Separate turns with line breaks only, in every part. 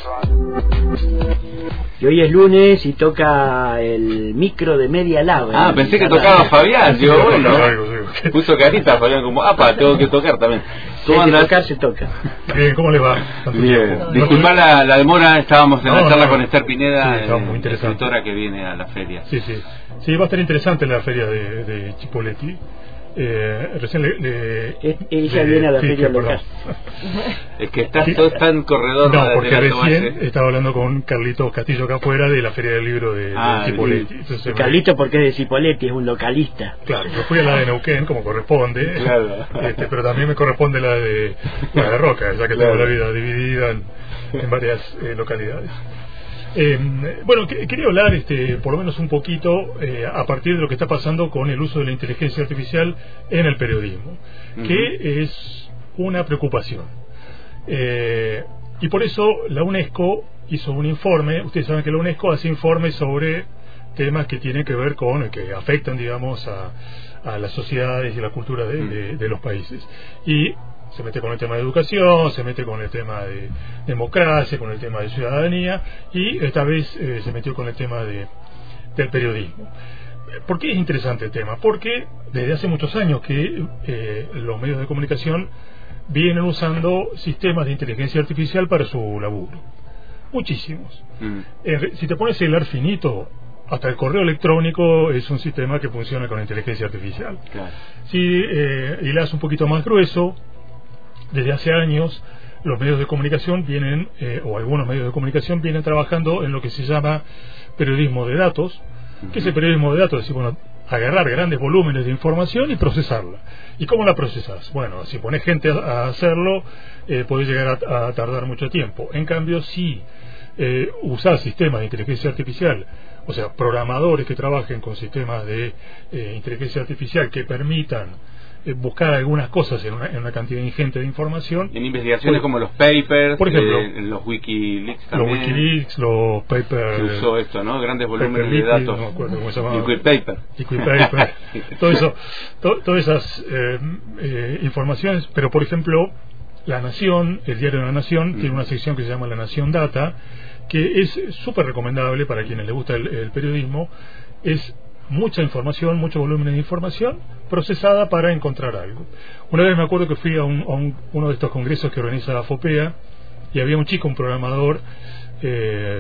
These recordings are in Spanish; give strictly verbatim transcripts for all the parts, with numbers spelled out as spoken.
Y hoy es lunes y toca el micro de Media Lab.
Ah,
¿eh?
pensé que tocaba Fabián. Digo, bueno, puso carita Fabián como, apa, tengo que tocar también.
¿Cómo andas? Tocar se toca.
Bien, ¿cómo le va?
Bien. Disculpa la, la demora, estábamos en
no,
la charla
no.
con Esther Pineda,
sí, muy
eh, escritora que viene a la feria.
Sí, sí. Sí, va a estar interesante la feria de, de Chipoleti. Eh, recién le, le,
ella
le,
viene a la
sí,
feria
que,
local.
Es que está todo tan corredor.
No, porque
de
recién estaba hablando con Carlitos Castillo acá afuera de la feria del libro de,
ah,
de Chipoleti. Entonces,
Carlito porque es de Chipoleti, es un localista.
Claro, yo fui a la de Neuquén como corresponde,
claro.
este, pero también me corresponde la de la de Roca, ya que claro. tengo la vida dividida en, en varias eh, localidades. Eh, bueno, que, quería hablar este, por lo menos un poquito eh, a partir de lo que está pasando con el uso de la inteligencia artificial en el periodismo, uh-huh. que es una preocupación. Eh, y por eso la UNESCO hizo un informe. Ustedes saben que la UNESCO hace informes sobre temas que tienen que ver con, que afectan, digamos, a, a las sociedades y la cultura de, de, de los países. Y se mete con el tema de educación, se mete con el tema de democracia, con el tema de ciudadanía, y esta vez eh, se metió con el tema de, del periodismo. ¿Por qué es interesante el tema? Porque desde hace muchos años que eh, los medios de comunicación vienen usando sistemas de inteligencia artificial para su laburo. Muchísimos. Mm. Eh, si te pones a hilar finito, hasta el correo electrónico es un sistema que funciona con inteligencia artificial. Claro. Si eh, hilas un poquito más grueso, desde hace años los medios de comunicación vienen, eh, o algunos medios de comunicación vienen trabajando en lo que se llama periodismo de datos. Uh-huh. ¿Qué es el periodismo de datos? Es decir, bueno, agarrar grandes volúmenes de información y procesarla. ¿Y cómo la procesas? Bueno, si pones gente a, a hacerlo, eh, podés llegar a, a tardar mucho tiempo. En cambio, si eh, usás sistemas de inteligencia artificial, o sea, programadores que trabajen con sistemas de eh, inteligencia artificial que permitan buscar algunas cosas en una, en una cantidad ingente de información.
En investigaciones por, como los papers,
por ejemplo,
eh, los Wikileaks también.
Los Wikileaks, los papers.
Se usó esto, ¿no? Grandes volúmenes de datos.
No me acuerdo cómo se llamaba.
Liquid paper.
Liquid paper. Todo eso, to, todas esas eh, eh, informaciones. Pero, por ejemplo, La Nación, el diario de La Nación, mm. tiene una sección que se llama La Nación Data, que es súper recomendable para quienes les gusta el, el periodismo. Es mucha información, mucho volumen de información procesada para encontrar algo. Una vez me acuerdo que fui a, un, a un, uno de estos congresos que organiza la FOPEA y había un chico, un programador, eh,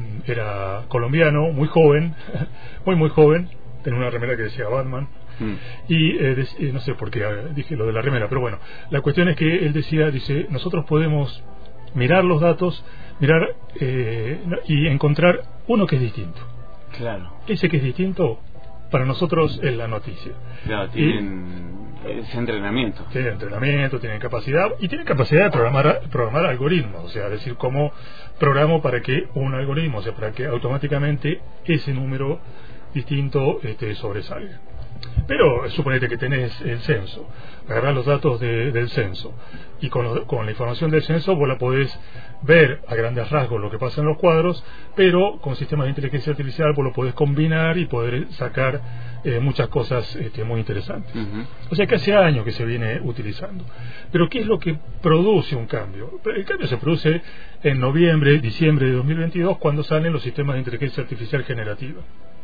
era colombiano, muy joven, muy muy joven, tenía una remera que decía Batman, mm. y eh, de, no sé por qué dije lo de la remera, pero bueno, la cuestión es que él decía, dice, nosotros podemos mirar los datos, mirar eh, y encontrar uno que es distinto.
Claro.
Ese que es distinto para nosotros es la noticia.
Claro, tienen y, ese entrenamiento.
Tienen entrenamiento, tienen capacidad y tienen capacidad de programar programar algoritmos, o sea, decir cómo programo para que un algoritmo, o sea, para que automáticamente ese número distinto este, sobresalga. Pero suponete que tenés el censo, agarrás los datos de, del censo y con, lo, con la información del censo vos la podés ver a grandes rasgos lo que pasa en los cuadros, pero con sistemas de inteligencia artificial vos lo podés combinar y poder sacar eh, muchas cosas este, muy interesantes. Uh-huh. O sea que hace años que se viene utilizando. Pero ¿qué es lo que produce un cambio? El cambio se produce en noviembre, diciembre de dos mil veintidós, cuando salen los sistemas de inteligencia artificial generativa.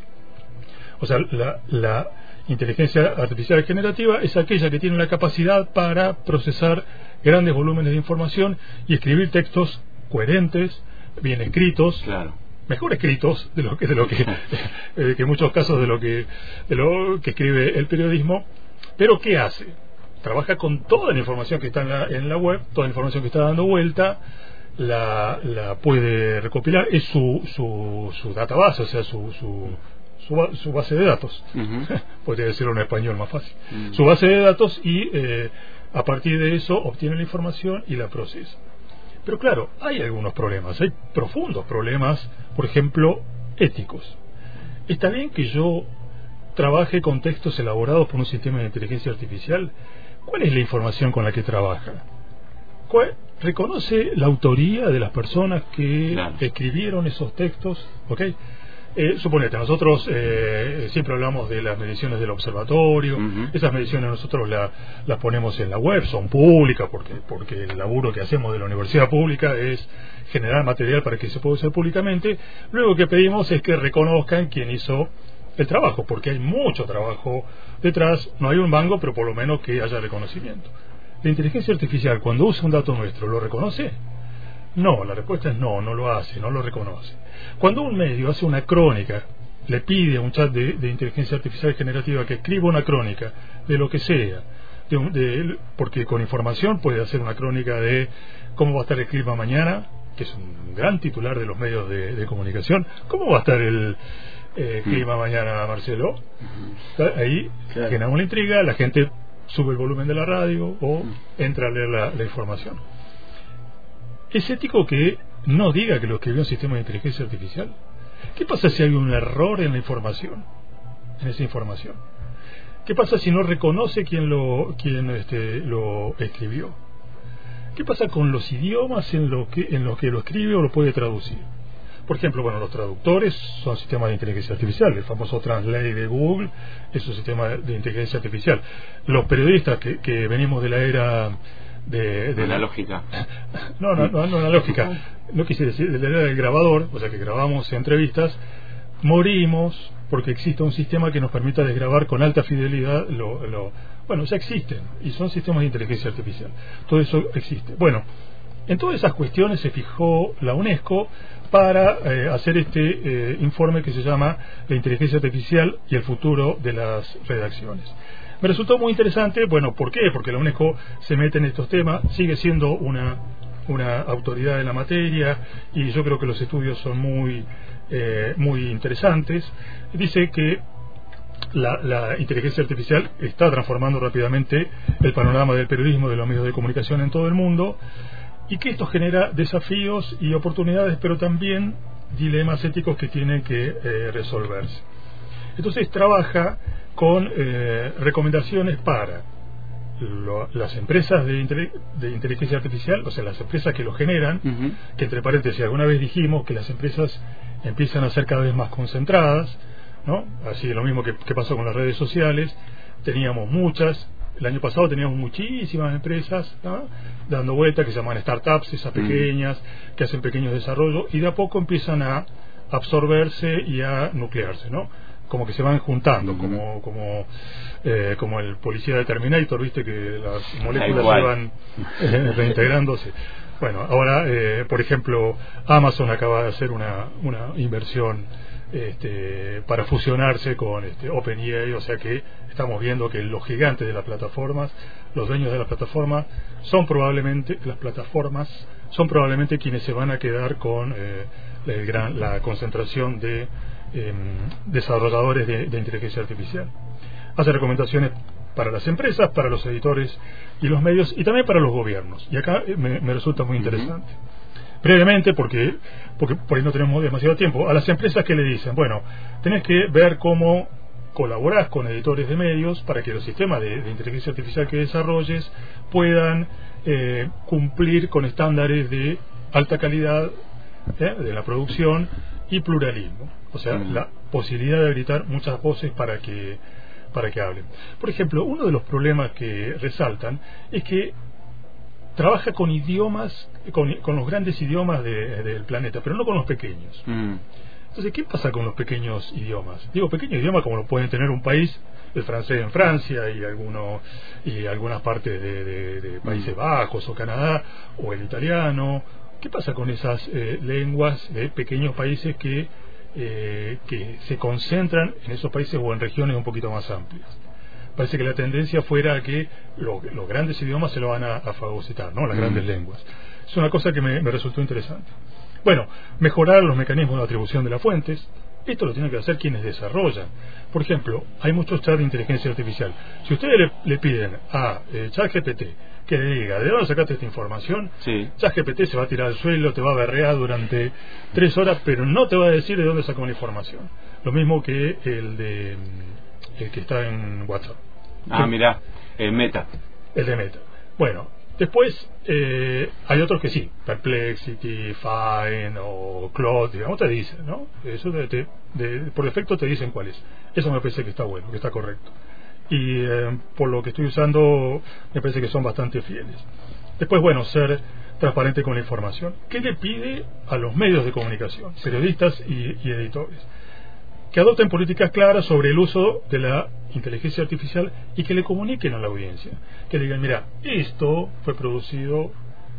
O sea, la, la inteligencia artificial generativa es aquella que tiene la capacidad para procesar grandes volúmenes de información y escribir textos coherentes, bien escritos,
claro.
mejor escritos de lo que de lo que, eh, que en muchos casos de lo que de lo que escribe el periodismo. Pero ¿qué hace? Trabaja con toda la información que está en la, en la web, toda la información que está dando vuelta, la, la puede recopilar, es su su, su database, o sea, su, su Su, su base de datos. Uh-huh. Podría decirlo en español más fácil. Uh-huh. Su base de datos y eh, a partir de eso obtiene la información y la procesa. Pero claro, hay algunos problemas, hay profundos problemas, por ejemplo, éticos. ¿Está bien que yo trabaje con textos elaborados por un sistema de inteligencia artificial? ¿Cuál es la información con la que trabaja? ¿Cuál, ¿Reconoce la autoría de las personas que claro. escribieron esos textos? ¿Ok? Eh, suponete, nosotros eh, siempre hablamos de las mediciones del observatorio. Uh-huh. Esas mediciones nosotros la, las ponemos en la web, son públicas, porque, porque el laburo que hacemos de la universidad pública es generar material para que se pueda usar públicamente. Luego lo que pedimos es que reconozcan quién hizo el trabajo, porque hay mucho trabajo detrás. No hay un mango, pero por lo menos que haya reconocimiento. La inteligencia artificial, cuando usa un dato nuestro, ¿lo reconoce? No, la respuesta es no, no lo hace, no lo reconoce. Cuando un medio hace una crónica, le pide a un chat de, de inteligencia artificial generativa que escriba una crónica de lo que sea, de un, de, porque con información puede hacer una crónica de cómo va a estar el clima mañana, que es un gran titular de los medios de, de comunicación. ¿Cómo va a estar el eh, clima mm. mañana, Marcelo? Ahí claro. Generamos la intriga, la gente sube el volumen de la radio o mm. entra a leer la, la información. ¿Es ético que no diga que lo escribió un sistema de inteligencia artificial? ¿Qué pasa si hay un error en la información? En esa información. ¿Qué pasa si no reconoce quién lo, quién este, lo escribió? ¿Qué pasa con los idiomas en los que, en los que lo escribe o lo puede traducir? Por ejemplo, bueno, los traductores son sistemas de inteligencia artificial. El famoso Translate de Google es un sistema de inteligencia artificial. Los periodistas que, que venimos de la era de, de
analógica.
No, no, no, no analógica. No quise decir de la era del grabador, o sea que grabamos entrevistas, morimos porque existe un sistema que nos permita desgrabar con alta fidelidad lo, lo bueno, ya existen y son sistemas de inteligencia artificial. Todo eso existe. Bueno, en todas esas cuestiones se fijó la UNESCO para eh, hacer este eh, informe que se llama La inteligencia artificial y el futuro de las redacciones. Me resultó muy interesante. Bueno, ¿por qué? Porque la UNESCO se mete en estos temas, sigue siendo una, una autoridad en la materia y yo creo que los estudios son muy, eh, muy interesantes. Dice que la, la inteligencia artificial está transformando rápidamente el panorama del periodismo, de los medios de comunicación en todo el mundo, y que esto genera desafíos y oportunidades, pero también dilemas éticos que tienen que eh, resolverse. Entonces trabaja con eh, recomendaciones para lo, las empresas de, inte de inteligencia artificial, o sea, las empresas que lo generan, uh-huh. que entre paréntesis alguna vez dijimos que las empresas empiezan a ser cada vez más concentradas, ¿no? Así lo mismo que, que pasó con las redes sociales. Teníamos muchas, el año pasado teníamos muchísimas empresas, ¿no?, dando vuelta, que se llaman startups, esas pequeñas, uh-huh. que hacen pequeños desarrollos, y de a poco empiezan a absorberse y a nuclearse, ¿no? Como que se van juntando, uh-huh. como como eh, como el policía de Terminator, viste que las moléculas se van eh, reintegrándose. Bueno, ahora, eh, por ejemplo, Amazon acaba de hacer una, una inversión este, para fusionarse con este, OpenAI, o sea que estamos viendo que los gigantes de las plataformas, los dueños de las plataformas, son probablemente las plataformas son probablemente quienes se van a quedar con eh, el gran, la concentración de Eh, desarrolladores de, de inteligencia artificial. Hace recomendaciones para las empresas, para los editores y los medios, y también para los gobiernos. Y acá me, me resulta muy interesante. Uh-huh. Brevemente, porque, porque por ahí no tenemos demasiado tiempo, a las empresas que le dicen, bueno, tenés que ver cómo colaborás con editores de medios para que los sistemas de, de inteligencia artificial que desarrolles puedan eh, cumplir con estándares de alta calidad eh, de la producción y pluralismo, o sea, uh-huh. la posibilidad de habilitar muchas voces para que para que hablen. Por ejemplo, uno de los problemas que resaltan es que trabaja con idiomas, con, con los grandes idiomas de, del planeta, pero no con los pequeños. Uh-huh. Entonces, ¿qué pasa con los pequeños idiomas? Digo, pequeños idiomas como lo pueden tener un país, el francés en Francia y alguno y algunas partes de, de, de Países uh-huh. Bajos o Canadá, o el italiano. ¿Qué pasa con esas eh, lenguas de pequeños países que, eh, que se concentran en esos países o en regiones un poquito más amplias? Parece que la tendencia fuera a que lo, los grandes idiomas se lo van a, a fagocitar, ¿no? Las mm. grandes lenguas. Es una cosa que me, me resultó interesante. Bueno, mejorar los mecanismos de atribución de las fuentes. Esto lo tienen que hacer quienes desarrollan. Por ejemplo, hay muchos chats de inteligencia artificial. Si ustedes le, le piden a eh, ChatGPT que le diga ¿de dónde sacaste esta información?
Sí.
ChatGPT se va a tirar al suelo, te va a berrear durante tres horas, pero no te va a decir de dónde sacó la información. Lo mismo que el de el que está en WhatsApp.
Ah, mirá, el Meta.
El de Meta. Bueno, Después eh, hay otros que sí, Perplexity, Fine o Claude, digamos, te dicen, ¿no? Eso de, de, de, por defecto te dicen cuál es. Eso me parece que está bueno, que está correcto. Y eh, por lo que estoy usando, me parece que son bastante fieles. Después, bueno, ser transparente con la información. ¿Qué le pide a los medios de comunicación, periodistas y, y editores? Que adopten políticas claras sobre el uso de la inteligencia artificial y que le comuniquen a la audiencia. Que digan, mira, esto fue producido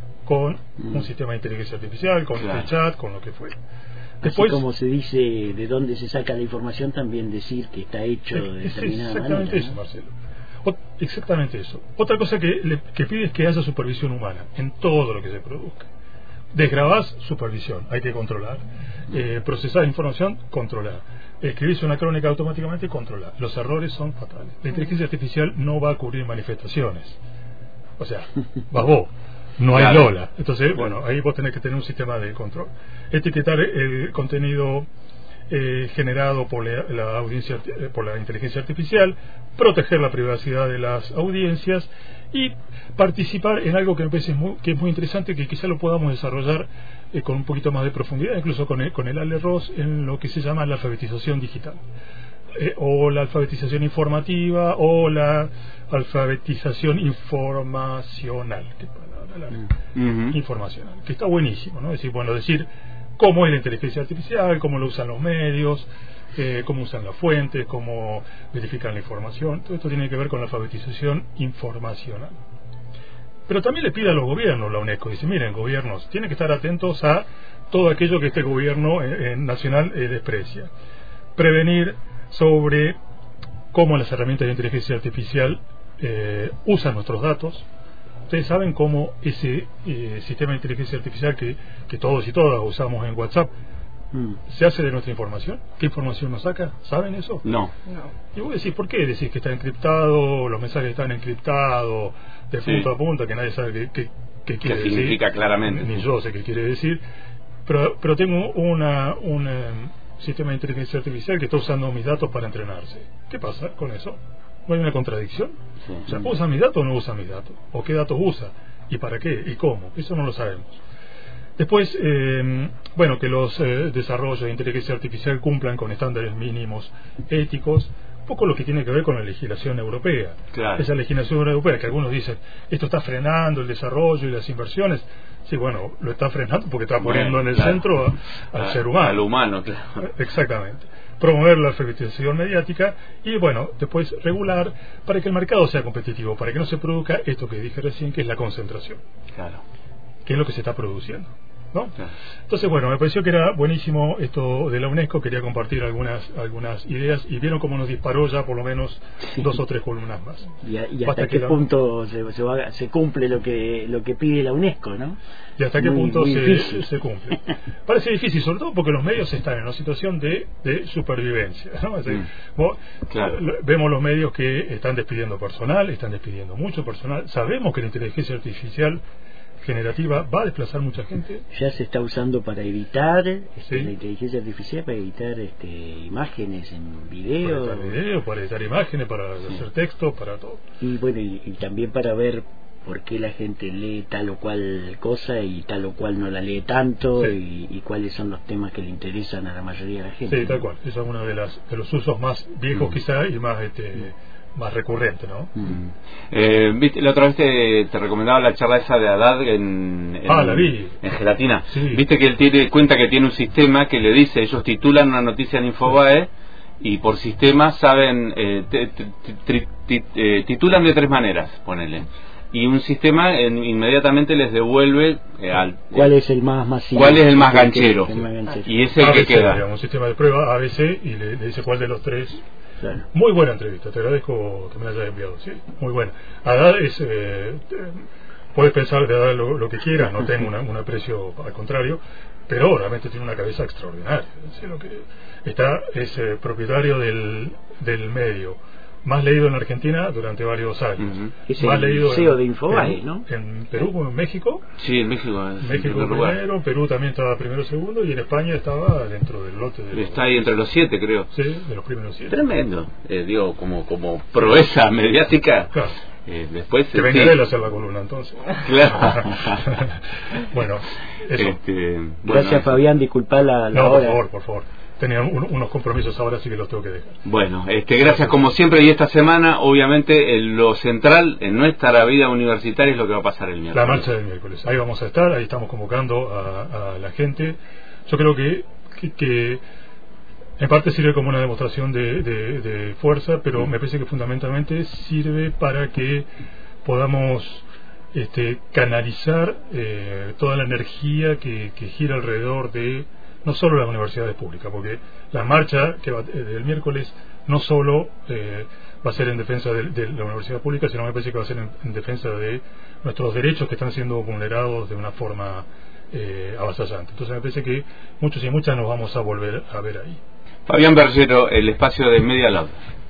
con un sistema de inteligencia artificial, con
claro.
este chat, con lo que fue.
Después, así como se dice de dónde se saca la información, también decir que está hecho de
es,
determinada
es exactamente
manera,
eso,
¿no?
Marcelo. O, exactamente eso. Otra cosa que, le, que pide es que haya supervisión humana en todo lo que se produzca. Desgrabás, supervisión, hay que controlar. Eh, procesar información, controlar. Escribirse una crónica automáticamente, controlar. Los errores son fatales. La inteligencia artificial no va a cubrir manifestaciones. O sea, vas vos, no hay
claro.
Lola. Entonces, bueno, ahí vos tenés que tener un sistema de control. Etiquetar el contenido eh, generado por la, la audiencia, por la inteligencia artificial, proteger la privacidad de las audiencias y participar en algo que me parece muy, que es muy interesante, que quizá lo podamos desarrollar eh, con un poquito más de profundidad, incluso con el, con el Ale Ross, en lo que se llama la alfabetización digital, eh, o la alfabetización informativa, o la alfabetización informacional, que palabra larga, uh-huh. informacional, que está buenísimo, ¿no? Es decir, bueno, decir cómo es la inteligencia artificial, cómo lo usan los medios, eh, cómo usan las fuentes, cómo verifican la información. Todo esto tiene que ver con la alfabetización informacional. Pero también le pide a los gobiernos, la UNESCO, dice, miren, gobiernos, tienen que estar atentos a todo aquello que este gobierno eh, nacional eh, desprecia. Prevenir sobre cómo las herramientas de inteligencia artificial eh, usan nuestros datos. Ustedes saben cómo ese eh, sistema de inteligencia artificial que, que todos y todas usamos en WhatsApp mm. se hace de nuestra información. ¿Qué información nos saca? ¿Saben eso?
No.
no. Y vos decís, ¿por qué? Decís que está encriptado, los mensajes están encriptados de sí. punta a punta, que nadie sabe qué, qué, qué quiere decir.
Significa claramente.
Ni yo sé qué quiere decir. Pero, pero tengo una, un um, sistema de inteligencia artificial que está usando mis datos para entrenarse. ¿Qué pasa con eso? ¿No hay una contradicción? Sí. O sea, ¿usa mis datos o no usa mis datos? ¿O qué datos usa? ¿Y para qué? ¿Y cómo? Eso no lo sabemos. Después, eh, bueno, que los eh, desarrollos de inteligencia artificial cumplan con estándares mínimos éticos, un poco lo que tiene que ver con la legislación europea.
Claro.
Esa legislación europea que algunos dicen, esto está frenando el desarrollo y las inversiones. Sí, bueno, lo está frenando porque está poniendo bueno, en el claro. centro a, al a, ser humano.
Al humano, claro.
Exactamente. Promover la alfabetización mediática y, bueno, después regular para que el mercado sea competitivo, para que no se produzca esto que dije recién, que es la concentración.
Claro.
Que es lo que se está produciendo, ¿no?
Claro.
Entonces, bueno, me pareció que era buenísimo esto de la UNESCO, quería compartir algunas algunas ideas y vieron cómo nos disparó ya por lo menos sí. dos o tres columnas más.
Y, a, y hasta qué la... punto se, se, va, se cumple lo que lo que pide la UNESCO, ¿no?
Y hasta qué
muy,
punto
muy
se, se cumple. Parece difícil, sobre todo porque los medios están en una situación de, de supervivencia, ¿no? Es decir, mm. vos, claro. Vemos los medios que están despidiendo personal, están despidiendo mucho personal. Sabemos que la inteligencia artificial generativa va a desplazar mucha gente.
Ya se está usando para editar este,
sí.
la inteligencia artificial para editar este, imágenes en video,
para editar video, para editar imágenes, para sí. hacer texto, para todo.
Y bueno, y, y también para ver por qué la gente lee tal o cual cosa y tal o cual no la lee tanto sí. y, y cuáles son los temas que le interesan a la mayoría de la gente.
Sí, tal cual. Ese es uno de, las, de los usos más viejos mm. quizá y más este mm. más recurrente, ¿no?
Mm. Eh, ¿viste? La otra vez te, te recomendaba la charla esa de Haddad en, en,
ah, la vi.
en Gelatina.
Sí.
Viste que él tiene cuenta que tiene un sistema que le dice, ellos titulan una noticia en Infobae sí. y por sistema saben, eh, te, te, te, te, te, titulan de tres maneras, ponele. Y un sistema en, inmediatamente les devuelve eh, al,
¿cuál es el más masivo?
¿Cuál es el más ganchero?
El más ganchero.
Y es el
A B C,
que queda.
Digamos, un sistema de prueba A B C y le, le dice cuál de los tres. Claro. Muy buena entrevista, te agradezco que me la hayas enviado, sí, muy buena. Haddad es, eh, puedes pensar de Haddad lo, lo que quieras, no tengo una, un aprecio al contrario, pero realmente tiene una cabeza extraordinaria. ¿Sí? Lo que está es eh, propietario del, del medio más leído en la Argentina durante varios años. Uh-huh.
Es
más
el
leído
C E O
en,
de Infobae,
en,
¿no?
En Perú, en México.
Sí, en México. Es
México
en
primero, Perú también estaba primero segundo y en España estaba dentro del lote de
está los, ahí entre los siete, creo.
Sí, de los primeros siete.
Tremendo. Eh, digo, como como proeza mediática.
Claro.
Eh, después
que venga
sí.
él a hacer la columna entonces.
Claro.
Bueno, eso.
Este, bueno,
Gracias,
eso.
Fabián, disculpa la, la
No,
hora.
por favor, por favor. Tenía un, unos compromisos ahora, así que los tengo que dejar.
Bueno, este, gracias como siempre. Y esta semana, obviamente, en lo central en nuestra vida universitaria es lo que va a pasar el miércoles.
La marcha del miércoles. Ahí vamos a estar, ahí estamos convocando a, a la gente. Yo creo que, que, que en parte sirve como una demostración de, de, de fuerza, pero me parece que fundamentalmente sirve para que podamos este, canalizar eh, toda la energía que, que gira alrededor de no solo las universidades públicas, porque la marcha que va, eh, del miércoles no solo eh, va a ser en defensa de, de la universidad pública, sino me parece que va a ser en, en defensa de nuestros derechos que están siendo vulnerados de una forma eh, avasallante. Entonces me parece que muchos y muchas nos vamos a volver a ver ahí.
Fabián Bergero, el espacio de Media Lab.